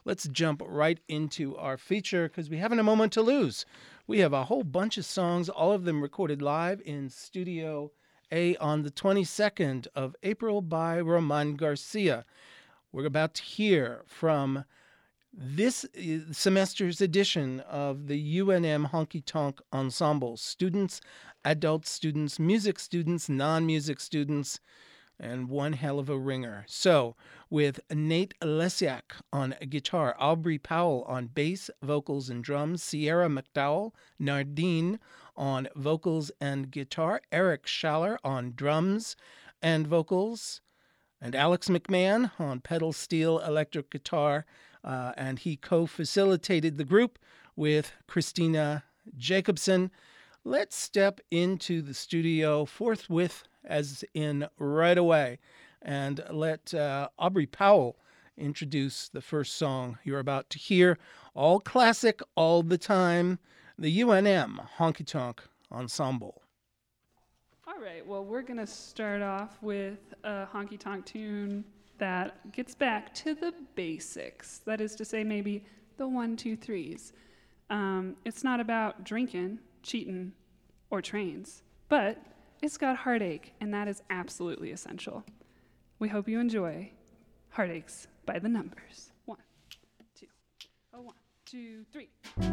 let's jump right into our feature because we haven't a moment to lose. We have a whole bunch of songs, all of them recorded live in Studio A on the 22nd of April by Roman Garcia. We're about to hear from this semester's edition of the UNM Honky Tonk Ensemble. Students, adult students, music students, non-music students, and one hell of a ringer. So, with Nate Lesiak on guitar, Aubrey Powell on bass, vocals, and drums, Sierra McDowell, Nardine on vocals and guitar, Eric Schaller on drums and vocals, and Alex McMahon on pedal steel electric guitar, and he co-facilitated the group with Christina Jacobson. Let's step into the studio forthwith, as in right away, and let Aubrey Powell introduce the first song you're about to hear. All classic, all the time, the UNM Honky Tonk Ensemble. All right, well, we're going to start off with a honky tonk tune that gets back to the basics. That is to say, maybe the 1, 2, 3s. It's not about drinking, cheating, or trains, but it's got heartache, and that is absolutely essential. We hope you enjoy Heartaches by the Numbers. 1, 2, 1, 2, 3.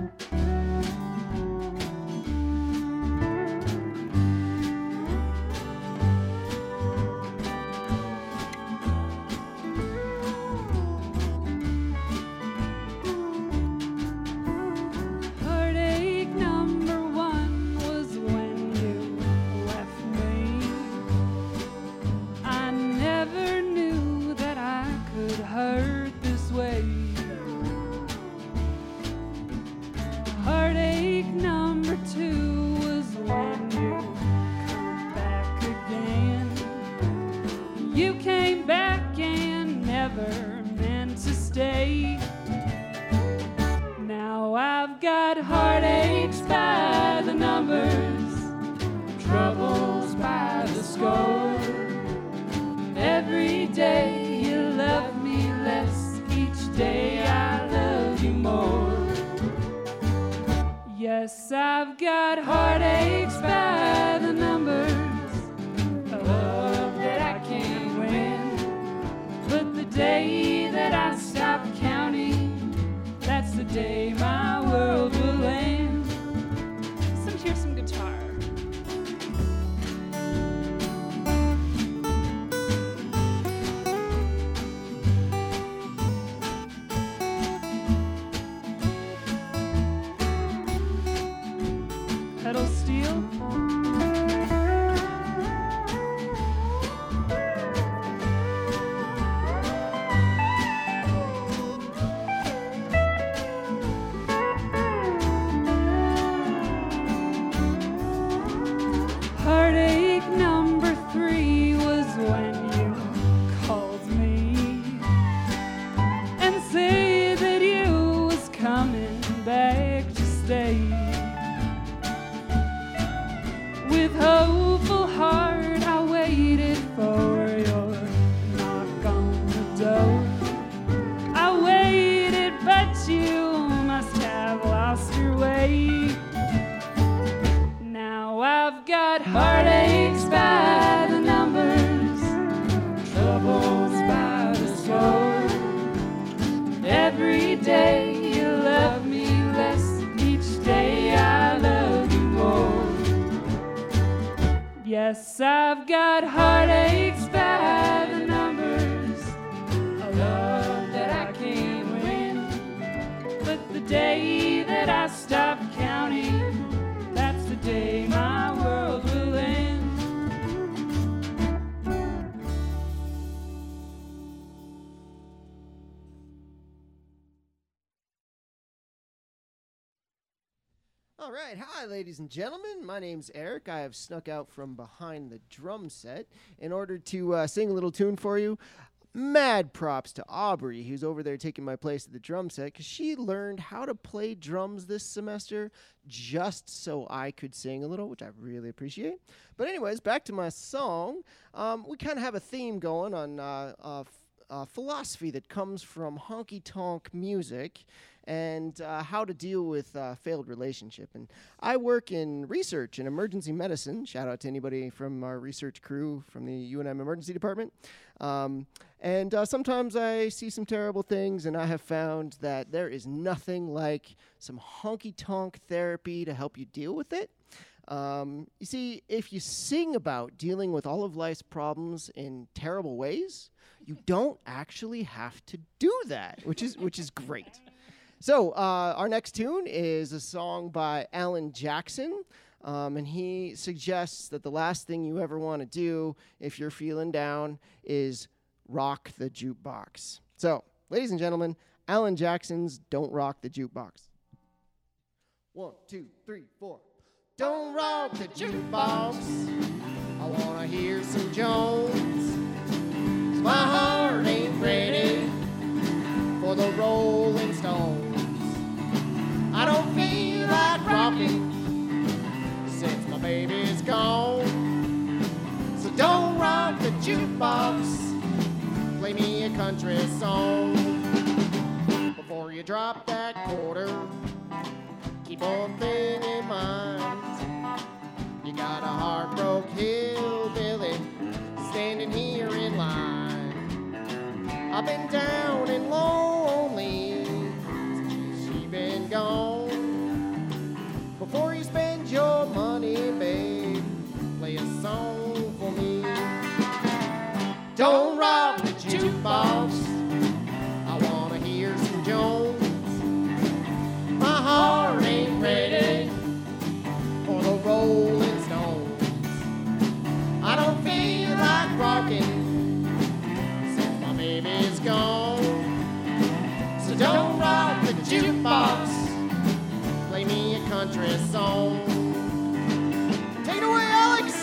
Yes, I've got heartaches by the numbers, a love that I can't win. But the day that I stop counting, that's the day my world will end. Let's hear some guitar. Pedal steel. Heartache number 3 was when you called me and said that you was coming back to stay. With hopeful heart, I waited for your knock on the door. I waited, but you must have lost your way. Now I've got heartaches by the numbers, troubles by the score. Every day you love me less, each day I love you more. Yes, I've got heartaches by the numbers, a love that I can't win. But the day that I stop counting, that's the day my world will end. All right, hi ladies and gentlemen, my name's Eric. I have snuck out from behind the drum set in order to sing a little tune for you. Mad props to Aubrey, who's over there taking my place at the drum set, because she learned how to play drums this semester just so I could sing a little, which I really appreciate. But anyways, back to my song. We kind of have a theme going on philosophy that comes from honky-tonk music and how to deal with failed relationship. And I work in research and emergency medicine. Shout out to anybody from our research crew from the UNM Emergency Department. And sometimes I see some terrible things, and I have found that there is nothing like some honky-tonk therapy to help you deal with it. You see, if you sing about dealing with all of life's problems in terrible ways, you don't actually have to do that, which is great. So our next tune is a song by Alan Jackson, and he suggests that the last thing you ever want to do if you're feeling down is rock the jukebox. So, ladies and gentlemen, Alan Jackson's Don't Rock the Jukebox. 1, 2, 3, 4. Don't rock the jukebox. I want to hear some Jones. 'Cause my heart ain't ready for the Rolling Stones. I don't feel like rocking since my baby's gone. So don't rock the jukebox. Play me a country song. Before you drop that quarter, keep one thing in mind. You got a heartbroken hillbilly standing here in line. I've been down and lonely since she's been gone. Before you spend your money, babe, play a song for me. Don't rock the jukebox. I want to hear some Jones. My heart ain't ready for the Rolling Stones. I don't feel like rocking since my baby's gone. So don't rock the jukebox. Play me a country song. Take it away, Alex!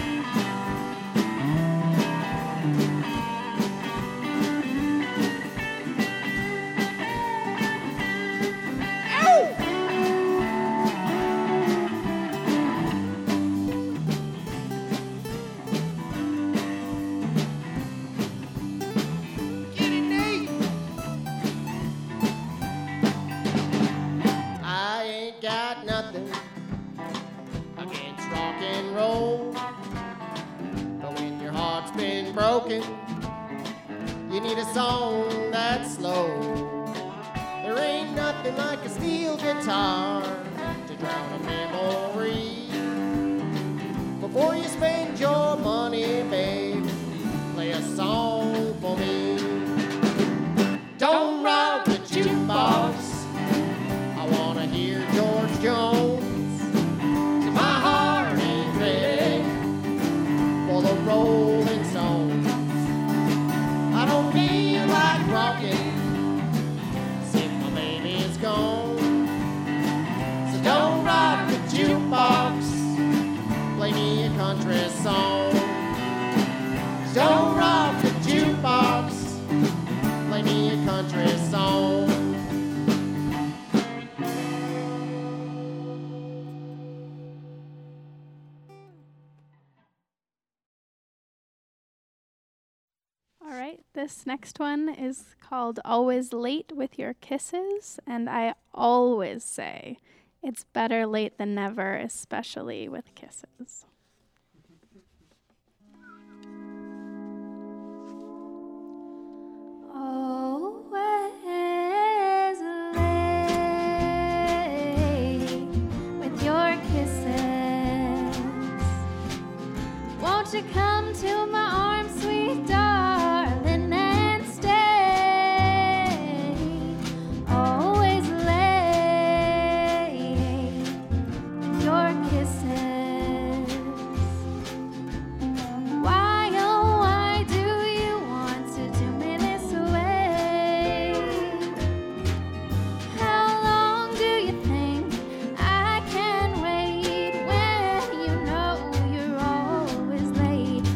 Broken, you need a song that's slow. There ain't nothing like a steel guitar to drown a memory. Before you spend your money, babe, play a song for me. Don't rock the jukebox. I wanna hear George Jones. 'Cause my heart ain't ready for the Rolling Stones. I don't feel like rocking since my baby's gone. So don't rock the jukebox. Play me a country song. Don't rock the jukebox. Play me a country song. This next one is called Always Late with Your Kisses, and I always say it's better late than never, especially with kisses. Always late with your kisses. Won't you come to my arms, sweet darling, and stay? Always late with your kisses. Why, oh, why do you want to do me this way? How long do you think I can wait when you know you're always late?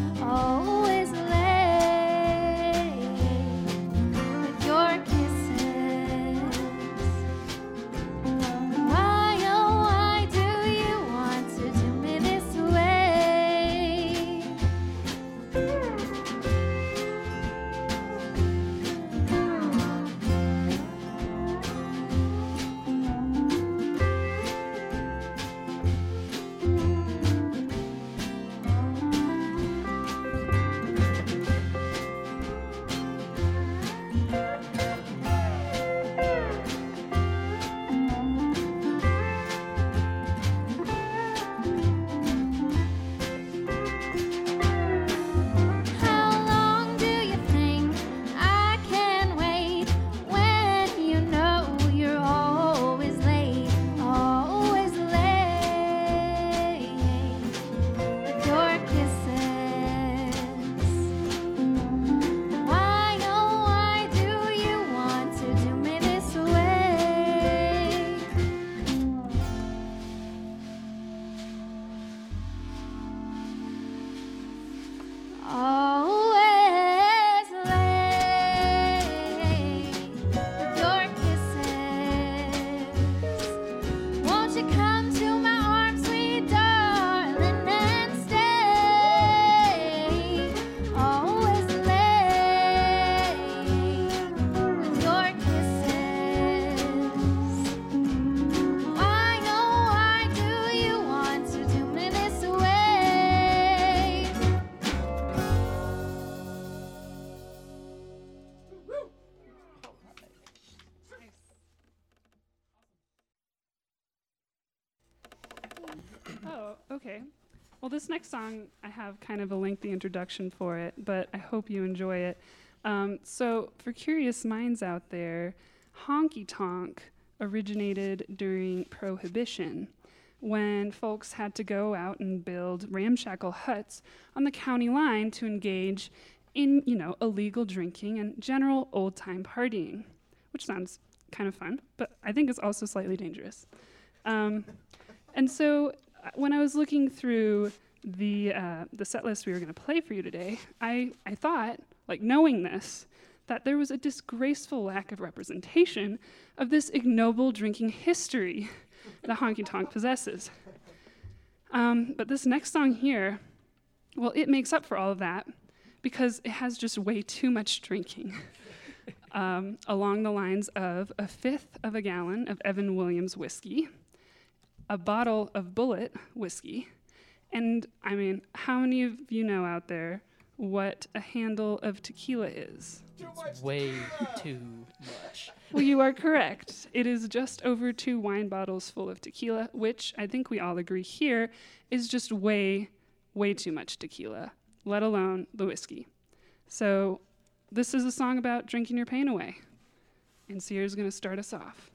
Okay. Well, this next song, I have kind of a lengthy introduction for it, but I hope you enjoy it. So, for curious minds out there, honky tonk originated during Prohibition, when folks had to go out and build ramshackle huts on the county line to engage in, illegal drinking and general old-time partying, which sounds kind of fun, but I think it's also slightly dangerous. And so when I was looking through the set list we were going to play for you today, I thought, knowing this, that there was a disgraceful lack of representation of this ignoble drinking history that honky tonk possesses. But this next song here, well, it makes up for all of that because it has just way too much drinking. Along the lines of a fifth of a gallon of Evan Williams whiskey, a bottle of Bullet whiskey, and I mean, how many of you know out there what a handle of tequila is? It's way too much. Well, you are correct. It is just over 2 wine bottles full of tequila, which I think we all agree here is just way, way too much tequila, let alone the whiskey. So this is a song about drinking your pain away. And Sierra's going to start us off.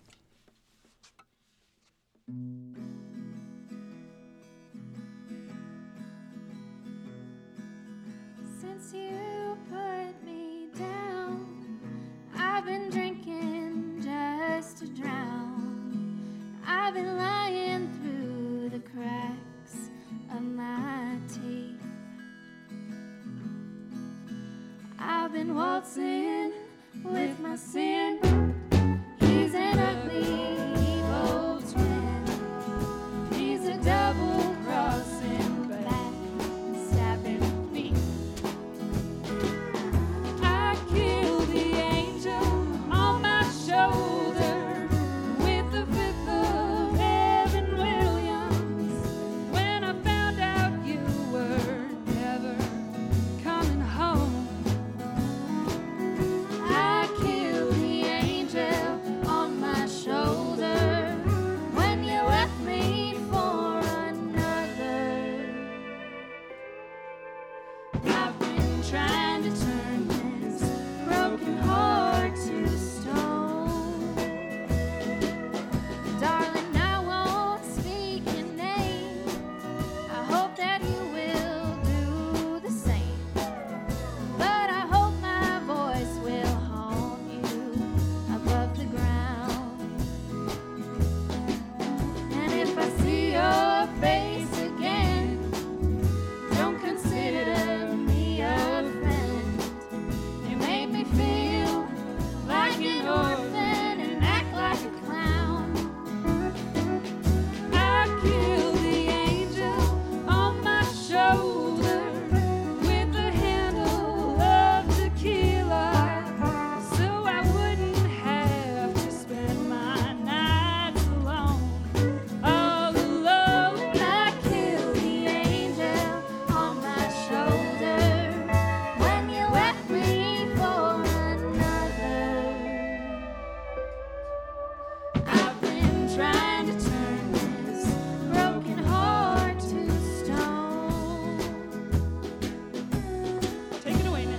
Since you put me down, I've been drinking just to drown. I've been lying through the cracks of my teeth. I've been waltzing with my sin. He's an ugly evil twin. He's a double crossing back and stabbing me. I killed the angel on my shoulder with the fifth of Evan Williams. When I found out you were never coming home, I killed the angel on my shoulder when you left me for another. I've been trying to turn this broken heart to stone. Darling, I won't speak your name. I hope that you will do the same. But I hope my voice will haunt you above the ground. And if I see your face again, don't consider me a friend. You made me feel like an orphan and act like a clown. I killed the angel on my shoulder with the handle of tequila, so I wouldn't have to spend my nights alone, all alone. I killed the angel on my shoulder when you left me for another. I've been trying to turn this broken heart to stone. Take it away now.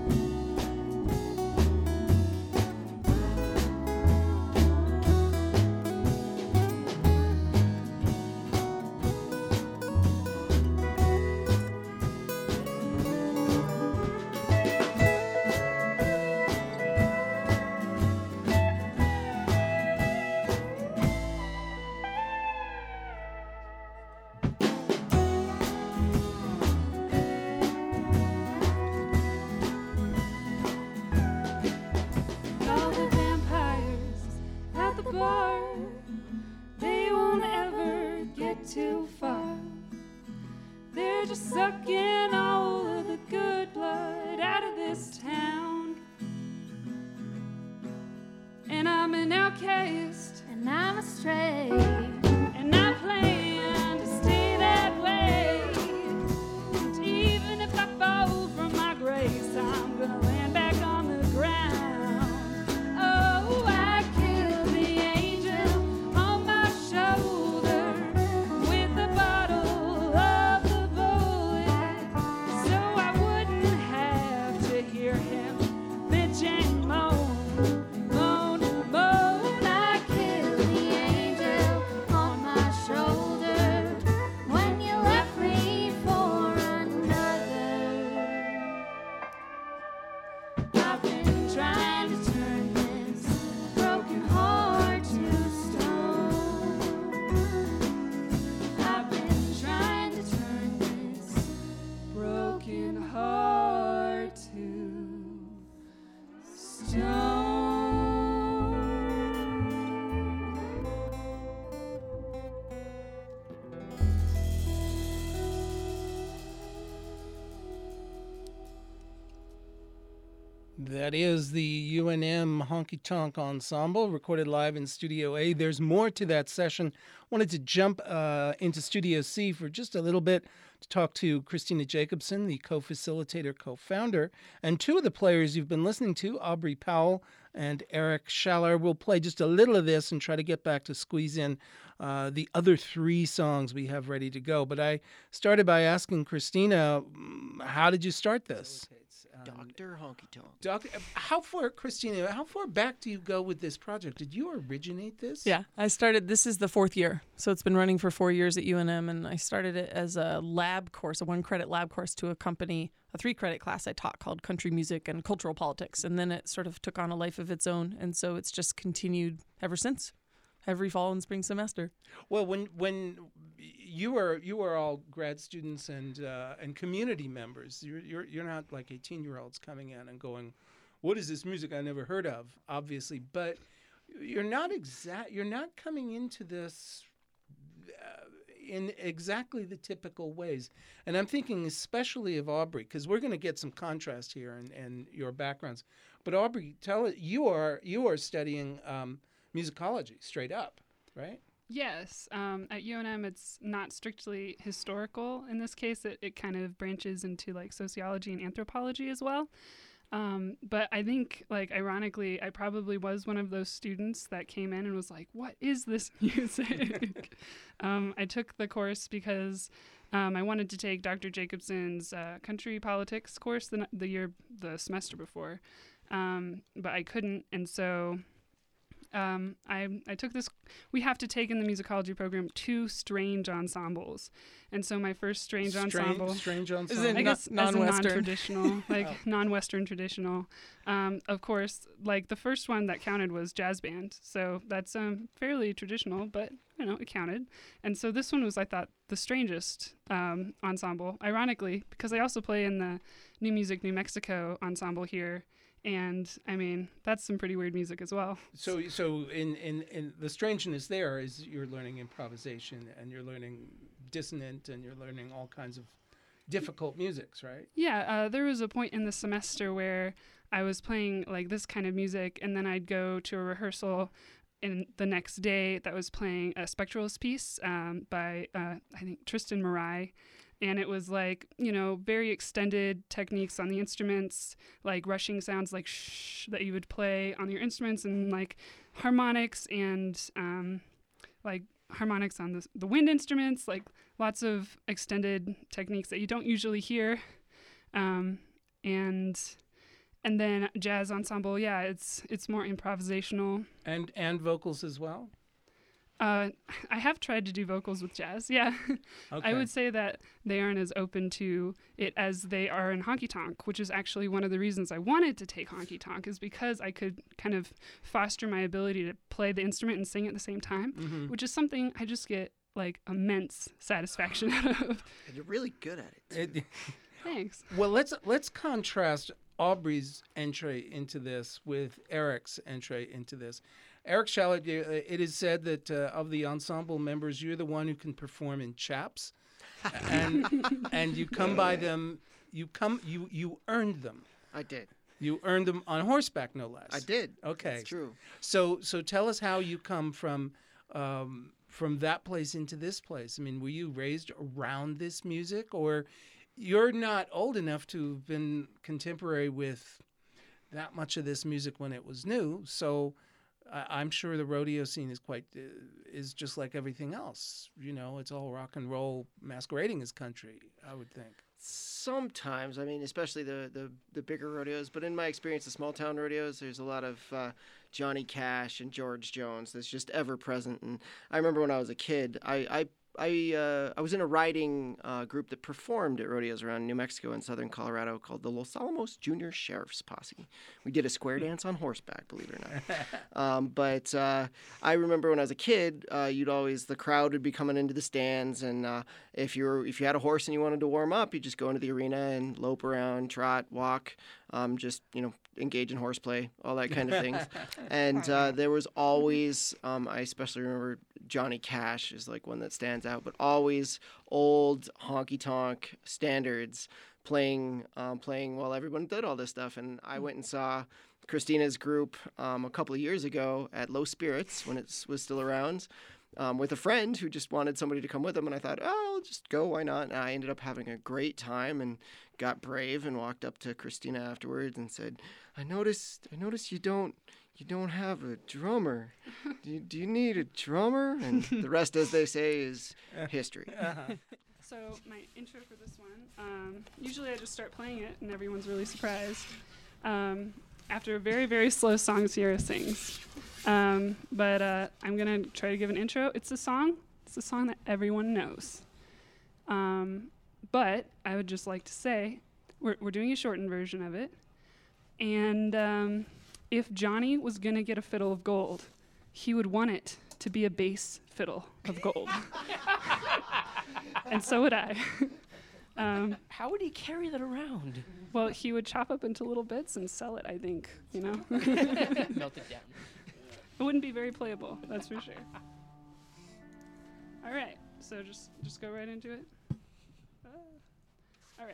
All the vampires at the bar, they won't ever get too far. They're just sucking all of the good blood out of this town. And I'm an outcast, And I'm a stray. and I plan to stay that way. And even if I fall from my grace, I'm gonna land back on the ground. Oh, I killed the angel on my shoulder with a bottle That is the UNM Honky Tonk Ensemble, recorded live in Studio A. There's more to that session. Wanted to jump into Studio C for just a little bit to talk to Christina Jacobson, the co-facilitator, co-founder, and two of the players you've been listening to, Aubrey Powell and Eric Schaller. We'll play just a little of this and try to get back to squeeze in the other three songs we have ready to go. But I started by asking Christina, how did you start this? Dr. Honky Tonk. Christina, how far back do you go with this project? Did you originate this? Yeah, I started, this is the 4th year. So it's been running for 4 years at UNM, and I started it as a lab course, a 1-credit lab course to accompany a 3-credit class I taught called Country Music and Cultural Politics. And then it sort of took on a life of its own. And so it's just continued ever since, every fall and spring semester. Well, when you are all grad students and community members, you're not like 18-year-olds coming in and going, "What is this music I never heard of?" Obviously, but you're not coming into this in exactly the typical ways. And I'm thinking especially of Aubrey, because we're going to get some contrast here in your backgrounds. But Aubrey, tell it you are studying musicology straight up, right? Yes. At UNM, it's not strictly historical. In this case, it kind of branches into like sociology and anthropology as well. But I think, like, ironically, I probably was one of those students that came in and was like, what is this music? I took the course because I wanted to take Dr. Jacobson's country politics course the semester before, but I couldn't. And so I took this. We have to take in the musicology program 2 strange ensembles, and so my first strange ensemble. Strange ensemble. Is it I guess non-Western? as a non-traditional, like non-Western traditional. Of course, like the first one that counted was jazz band, so that's fairly traditional, but it counted. And so this one was, I thought, the strangest ensemble. Ironically, because I also play in the New Music New Mexico ensemble here. And I mean, that's some pretty weird music as well. So in the strangeness there is you're learning improvisation and you're learning dissonant and you're learning all kinds of difficult musics, right? Yeah, there was a point in the semester where I was playing like this kind of music, and then I'd go to a rehearsal in the next day that was playing a Spectralist piece by I think Tristan Marai. And it was like, very extended techniques on the instruments, like rushing sounds like shh that you would play on your instruments, and like harmonics and like harmonics on the wind instruments, like lots of extended techniques that you don't usually hear. And then jazz ensemble, yeah, it's more improvisational. And vocals as well? I have tried to do vocals with jazz, yeah. Okay. I would say that they aren't as open to it as they are in honky tonk, which is actually one of the reasons I wanted to take honky tonk, is because I could kind of foster my ability to play the instrument and sing at the same time, which is something I just get like immense satisfaction out of. And you're really good at it, too. Thanks. Well, let's contrast Aubrey's entry into this with Eric's entry into this. Eric Schaller, it is said that of the ensemble members, you're the one who can perform in chaps, and you come by them. You earned them. I did. You earned them on horseback, no less. I did. Okay, That's true. So tell us how you come from that place into this place. I mean, were you raised around this music, or you're not old enough to have been contemporary with that much of this music when it was new? So I'm sure the rodeo scene is just like everything else. It's all rock and roll masquerading as country, I would think. Sometimes, I mean, especially the bigger rodeos, but in my experience, the small town rodeos, there's a lot of Johnny Cash and George Jones that's just ever present. And I remember when I was a kid, I was in a riding group that performed at rodeos around New Mexico and southern Colorado called the Los Alamos Junior Sheriff's Posse. We did a square dance on horseback, believe it or not. But I remember when I was a kid, the crowd would be coming into the stands, and if you had a horse and you wanted to warm up, you'd just go into the arena and lope around, trot, walk, engage in horseplay, all that kind of things. And there was always, I especially remember Johnny Cash is like one that stands out, but always old honky-tonk standards playing while everyone did all this stuff. And I went and saw Christina's group a couple of years ago at Low Spirits when it was still around. With a friend who just wanted somebody to come with him, and I thought, oh, I'll just go, why not? And I ended up having a great time and got brave and walked up to Christina afterwards and said, I noticed you don't have a drummer. Do you need a drummer? And the rest, as they say, is history. So my intro for this one, usually I just start playing it and everyone's really surprised. After a very, very slow song, Sierra sings. But I'm going to try to give an intro. It's a song that everyone knows. But I would just like to say, we're doing a shortened version of it. And if Johnny was going to get a fiddle of gold, he would want it to be a bass fiddle of gold. And so would I. How would he carry that around? Well, he would chop up into little bits and sell it, I think, Melt it down. It wouldn't be very playable, that's for sure. All right, so just go right into it. All right.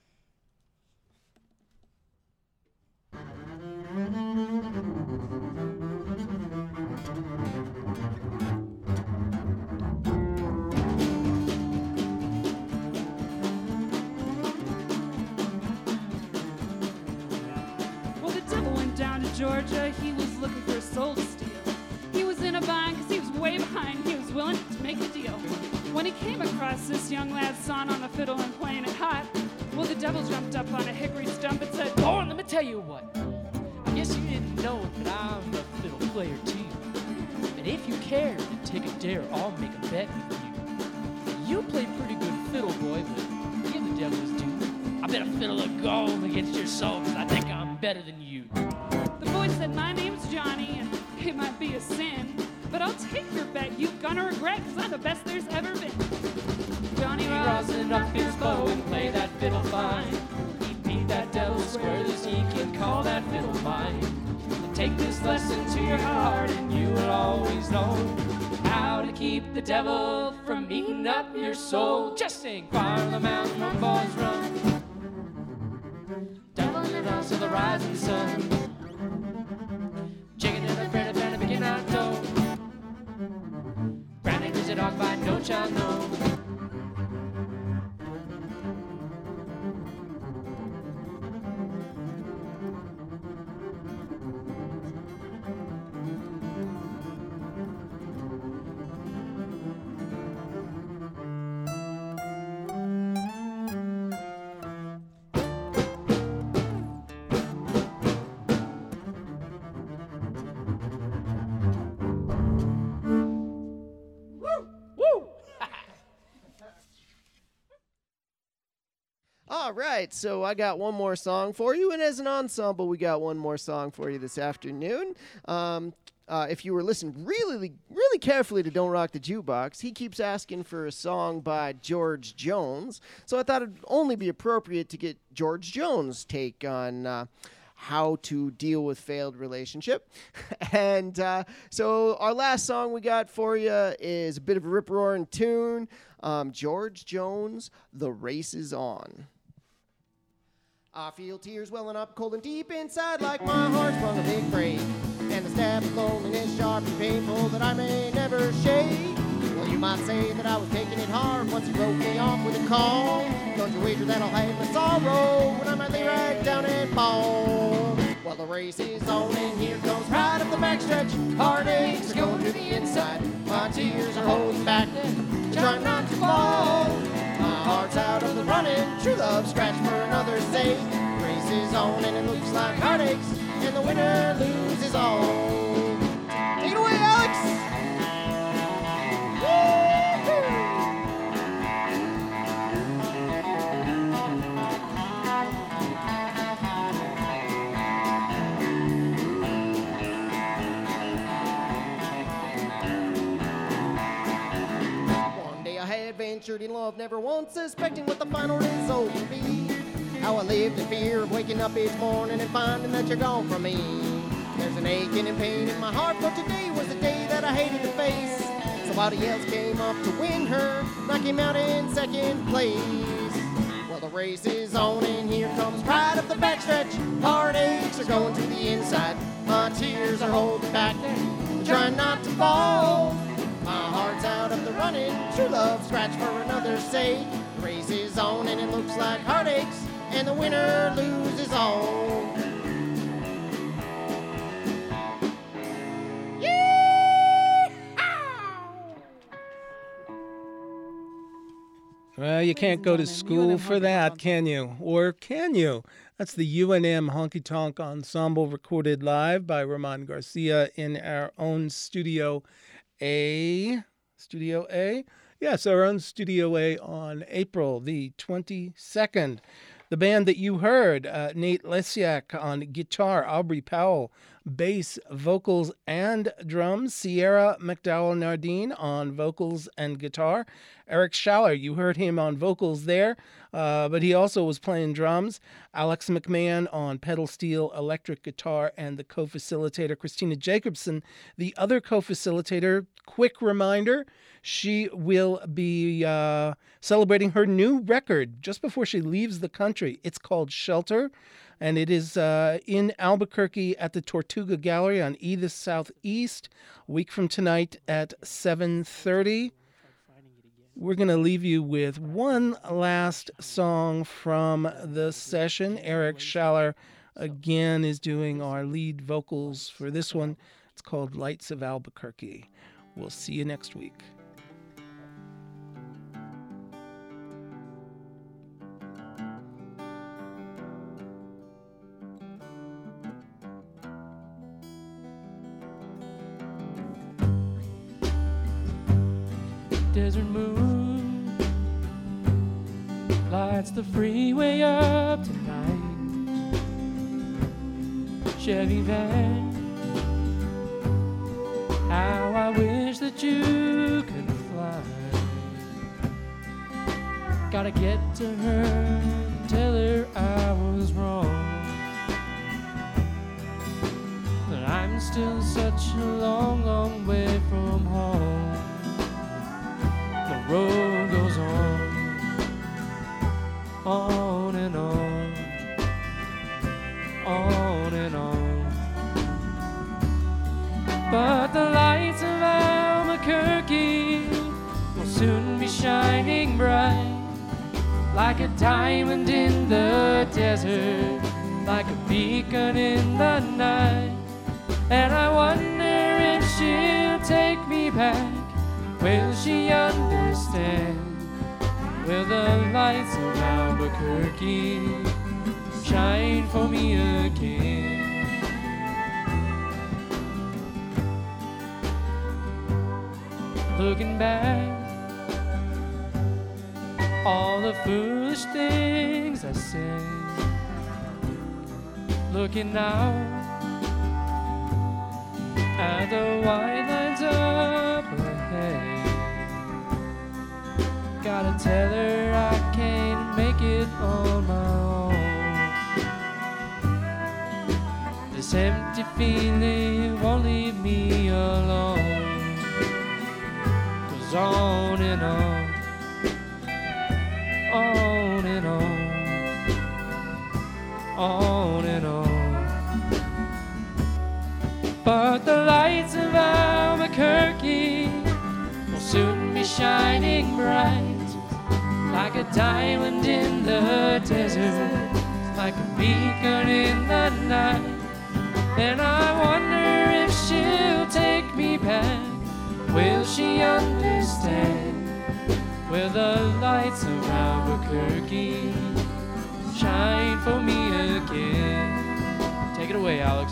Well, the devil went down to Georgia. He was looking for a soul to steal. He was in a bind because he was way behind. He was willing to make a deal. When he came across this young lad sawing on the fiddle and playing it hot, well, the devil jumped up on a hickory stump and said, Lord, let me tell you what. I guess you didn't know that I'm a fiddle player too. And if you care to take a dare, I'll make a bet with you. You play pretty good fiddle, boy, but give the devil his due. I bet a fiddle of gold against your soul, because I think I'm better than you. The boy said, my name's Johnny, and it might be a sin, but I'll take your bet. You're gonna regret, because I'm the best there's ever been. Johnny rosin up his bow and play that fiddle fine. He beat that devil square as he can call that fiddle mine. And take this lesson to your heart, and you will always know how to keep the devil from eating up your soul. Just sing, fire on the mountain, run, boys, run. Devil in the house of the rising sun. Chicken in a bread, and a big out dough. Brownie is a dog by no child, no. All right, so I got one more song for you, and as an ensemble, we got one more song for you this afternoon. If you were listening really carefully to Don't Rock the Jukebox, he keeps asking for a song by George Jones, so I thought it'd only be appropriate to get George Jones' take on how to deal with failed relationship. And so our last song we got for you is a bit of a rip-roaring tune. George Jones, The Race Is On. I feel tears welling up cold and deep inside like my heart's sprung a big break. And the stab of loneliness sharp and painful that I may never shake. Well, you might say that I was taking it hard once you broke me off with a call. Don't you wager that I'll hide my sorrow when I might lay right down and fall. Well, the race is on and here comes right up the backstretch. Heartaches are going to the inside. My tears are holding back, trying not to fall. My heart's out of the running, true love scratched for another's sake. Race is on and it looks like heartaches, and the winner loses all. Take it away, Alex! One day I had ventured in love, never once suspecting what the final result would be. How I lived in fear of waking up each morning and finding that you're gone from me. There's an aching and pain in my heart, but today was the day that I hated to face. Somebody else came up to win her, and I came out in second place. Well, the the race is on, and here comes pride of the backstretch. Heartaches are going to the inside. My tears are holding back, I'm trying not to fall. My heart's out of the running. True love scratch for another say. The race is on, and it looks like heartaches, and the winner loses all. Well, you can't go to school for that, can you? Or can you? That's the UNM Honky Tonk Ensemble recorded live by Roman Garcia in our own Studio A. Studio A? Yes, our own Studio A on April the 22nd. The band that you heard, Nate Lesiak on guitar, Aubrey Powell, bass, vocals, and drums, Sierra McDowell-Nardine on vocals and guitar, Eric Schaller, you heard him on vocals there, but he also was playing drums, Alex McMahon on pedal steel, electric guitar, and the co-facilitator, Christina Jacobson, the other co-facilitator. Quick reminder, she will be celebrating her new record just before she leaves the country. It's called Shelter, and it is in Albuquerque at the Tortuga Gallery on Edith Southeast, a week from tonight at 7:30. We're going to leave you with one last song from the session. Eric Schaller, again, is doing our lead vocals for this one. It's called Lights of Albuquerque. We'll see you next week. Desert moon lights the freeway up tonight. Chevy van, how I wish that you could fly. Gotta get to her and tell her I was wrong, that I'm still such a long, long way from home. The road goes on and on, on and on. But the lights of Albuquerque will soon be shining bright, like a diamond in the desert, like a beacon in the night. And I wonder if she'll take me back. Will she understand? Will the lights of Albuquerque shine for me again? Looking back, all the foolish things I said. Looking now at the white lines up ahead. Gotta tell her I can't make it on my own. This empty feeling won't leave me alone. Goes on and on, on and on, on and on. But the lights of Albuquerque will soon be shining bright, like a diamond in the desert, like a beacon in the night. And I wonder if she'll take me back. Will she understand? Will the lights of Albuquerque shine for me again? Take it away, Alex.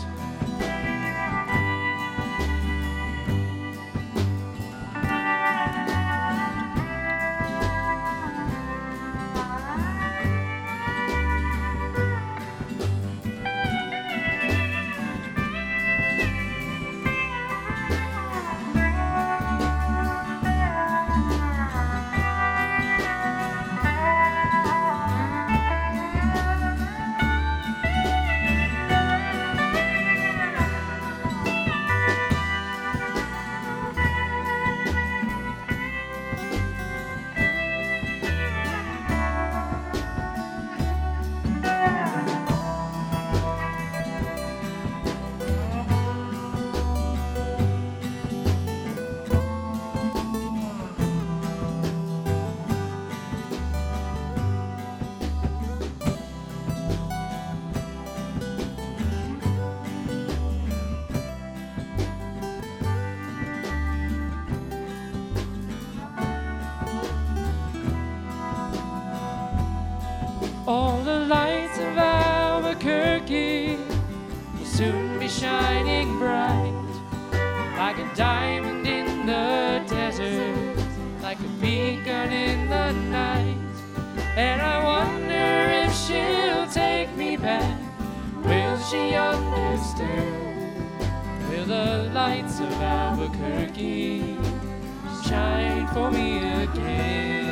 All the lights of Albuquerque will soon be shining bright, like a diamond in the desert, like a beacon in the night. And I wonder if she'll take me back. Will she understand? Will the lights of Albuquerque shine for me again?